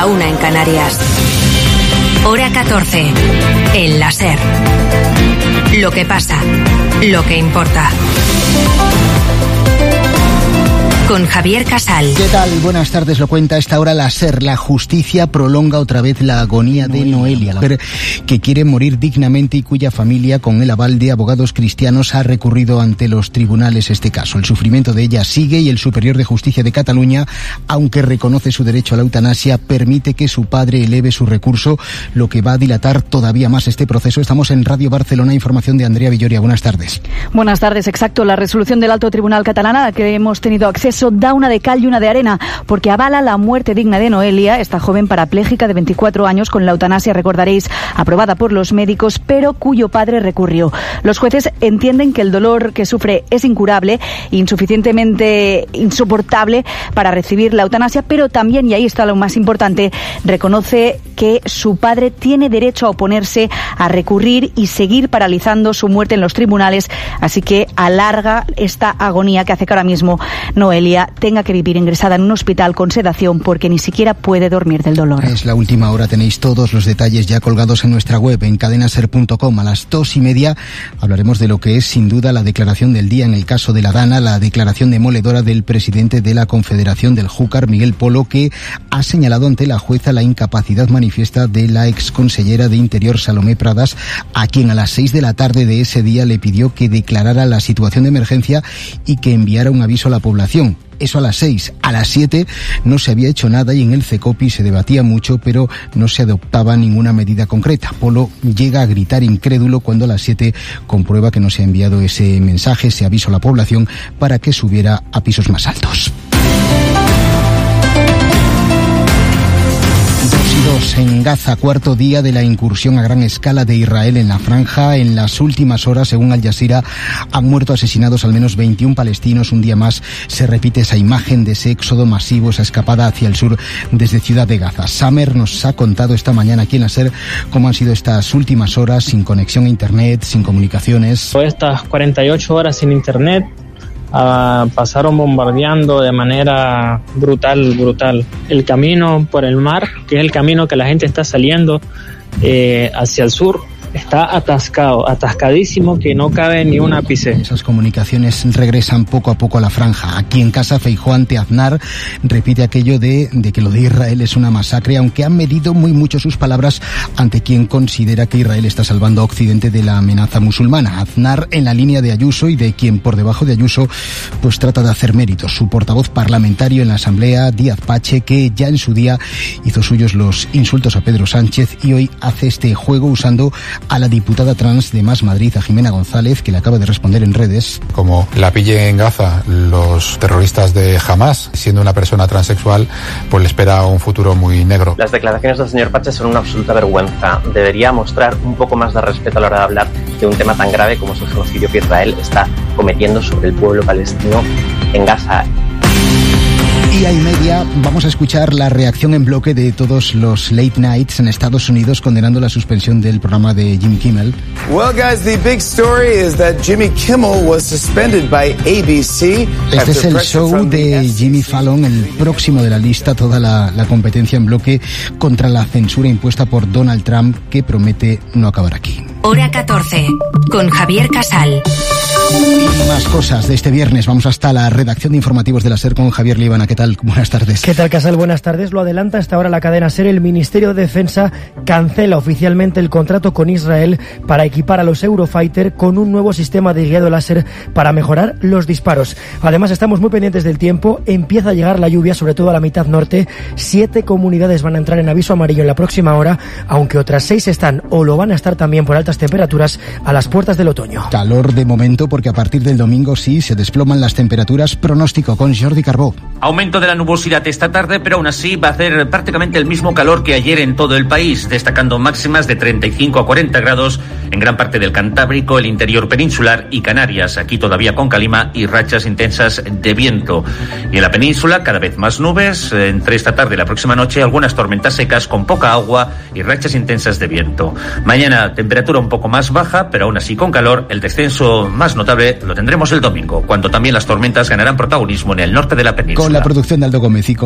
la 1 en Canarias. Hora 14. El la SER. Lo que pasa, lo que importa. Con Javier Casal. ¿Qué tal? Buenas tardes. Lo cuenta a esta hora la SER. La justicia prolonga otra vez la agonía de Noelia, la mujer que quiere morir dignamente y cuya familia, con el aval de abogados cristianos, ha recurrido ante los tribunales este caso. El sufrimiento de ella sigue y el Superior de Justicia de Cataluña, aunque reconoce su derecho a la eutanasia, permite que su padre eleve su recurso, lo que va a dilatar todavía más este proceso. Estamos en Radio Barcelona. Información de Andrea Villoria. Buenas tardes. Buenas tardes. Exacto. La resolución del Alto Tribunal catalán a la que hemos tenido acceso da una de cal y una de arena, porque avala la muerte digna de Noelia, esta joven parapléjica de 24 años con la eutanasia, recordaréis, aprobada por los médicos, pero cuyo padre recurrió. Los jueces entienden que el dolor que sufre es incurable, insuficientemente insoportable para recibir la eutanasia, pero también, y ahí está lo más importante, reconoce que su padre tiene derecho a oponerse, a recurrir y seguir paralizando su muerte en los tribunales, así que alarga esta agonía que hace que ahora mismo Noelia tenga que vivir ingresada en un hospital con sedación porque ni siquiera puede dormir del dolor. Es la última hora. Tenéis todos los detalles ya colgados en nuestra web, en cadenaser.com. A las 2:30 hablaremos de lo que es sin duda la declaración del día en el caso de la Dana, la declaración demoledora del presidente de la Confederación del Júcar, Miguel Polo, que ha señalado ante la jueza la incapacidad manifiesta de la exconsellera de Interior, Salomé Pradas, a quien a las 6 de la tarde de ese día le pidió que declarara la situación de emergencia y que enviara un aviso a la población. Eso a las 6. A las 7 no se había hecho nada y en el CECOPI se debatía mucho, pero no se adoptaba ninguna medida concreta. Polo llega a gritar incrédulo cuando a las 7 comprueba que no se ha enviado ese mensaje, ese aviso a la población para que subiera a pisos más altos. En Gaza, cuarto día de la incursión a gran escala de Israel en la franja. En las últimas horas, según Al Jazeera, han muerto asesinados al menos 21 palestinos. Un día más se repite esa imagen de ese éxodo masivo, esa escapada hacia el sur desde Ciudad de Gaza. Samer nos ha contado esta mañana aquí en la SER cómo han sido estas últimas horas sin conexión a internet, sin comunicaciones. Estas 48 horas sin internet pasaron bombardeando de manera brutal. El camino por el mar, que es el camino que la gente está saliendo hacia el sur, está atascadísimo, que no cabe ni un ápice. Esas comunicaciones regresan poco a poco a la franja. Aquí en casa, Feijóo ante Aznar repite aquello de que lo de Israel es una masacre, aunque han medido muy mucho sus palabras ante quien considera que Israel está salvando a Occidente de la amenaza musulmana. Aznar en la línea de Ayuso y de quien por debajo de Ayuso pues trata de hacer méritos. Su portavoz parlamentario en la Asamblea, Díaz Pache, que ya en su día hizo suyos los insultos a Pedro Sánchez y hoy hace este juego usando a la diputada trans de Más Madrid, a Jimena González, que le acaba de responder en redes. Como la pillen en Gaza los terroristas de Hamás, siendo una persona transexual, pues le espera un futuro muy negro. Las declaraciones del señor Pache son una absoluta vergüenza. Debería mostrar un poco más de respeto a la hora de hablar de un tema tan grave como es el genocidio que Israel está cometiendo sobre el pueblo palestino en Gaza. Día y media vamos a escuchar la reacción en bloque de todos los late nights en Estados Unidos condenando la suspensión del programa de Jimmy Kimmel. Well, guys, the big story is that Jimmy Kimmel was suspended by ABC. Este es el show de Jimmy Fallon, el próximo de la lista, toda la competencia en bloque contra la censura impuesta por Donald Trump, que promete no acabar aquí. Hora 14, con Javier Casal. Y más cosas de este viernes. Vamos hasta la redacción de informativos de la SER con Javier Líbana. ¿Qué tal? Buenas tardes. ¿Qué tal, Casal? Buenas tardes. Lo adelanta hasta ahora la cadena SER. El Ministerio de Defensa cancela oficialmente el contrato con Israel para equipar a los Eurofighter con un nuevo sistema de guiado láser para mejorar los disparos. Además, estamos muy pendientes del tiempo. Empieza a llegar la lluvia, sobre todo a la mitad norte. 7 comunidades van a entrar en aviso amarillo en la próxima hora, aunque otras 6 están o lo van a estar también por altas temperaturas a las puertas del otoño. Calor de momento, porque a partir del domingo sí se desploman las temperaturas. Pronóstico con Jordi Carbó. Aumento de la nubosidad esta tarde, pero aún así va a hacer prácticamente el mismo calor que ayer en todo el país, destacando máximas de 35 a 40 grados en gran parte del Cantábrico, el interior peninsular y Canarias, aquí todavía con calima y rachas intensas de viento. Y en la península cada vez más nubes, entre esta tarde y la próxima noche algunas tormentas secas con poca agua y rachas intensas de viento. Mañana temperatura un poco más baja, pero aún así con calor. El descenso más notable lo tendremos el domingo, cuando también las tormentas ganarán protagonismo en el norte de la península. Con la producción de Aldo Gómez y